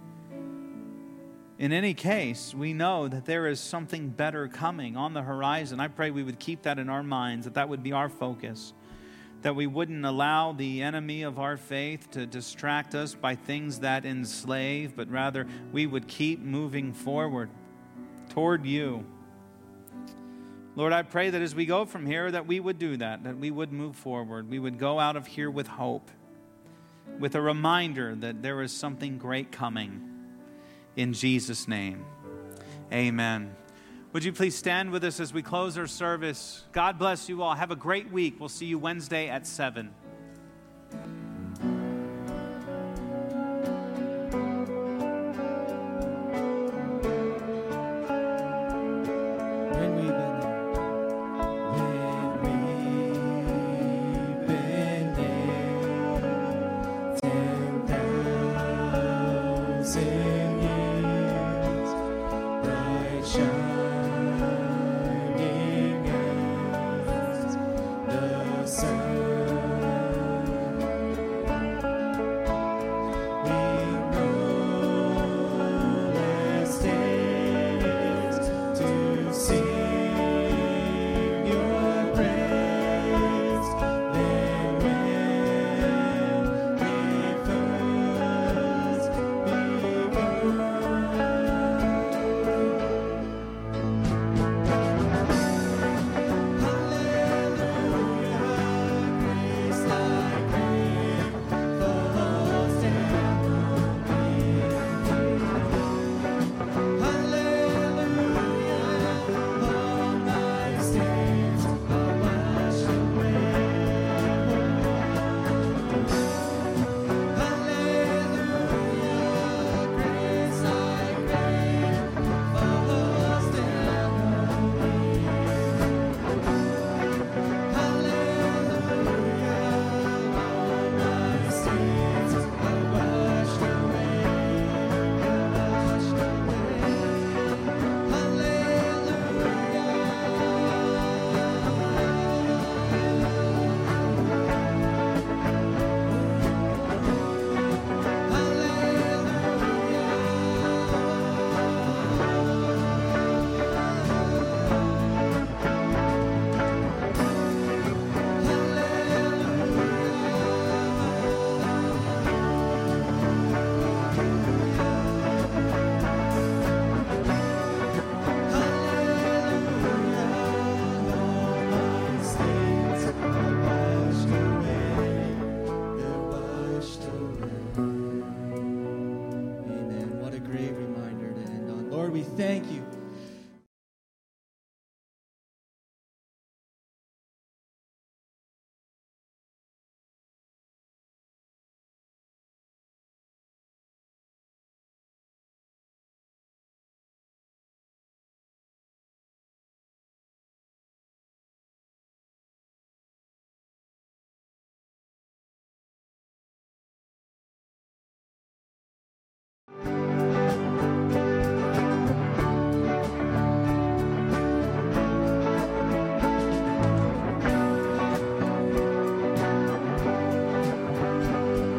in any case, we know that there is something better coming on the horizon. I pray we would keep that in our minds, that would be our focus, that we wouldn't allow the enemy of our faith to distract us by things that enslave, but rather we would keep moving forward toward you. Lord, I pray that as we go from here, that we would do that we would move forward. We would go out of here with hope, with a reminder that there is something great coming. In Jesus' name, amen. Would you please stand with us as we close our service? God bless you all. Have a great week. We'll see you Wednesday at 7.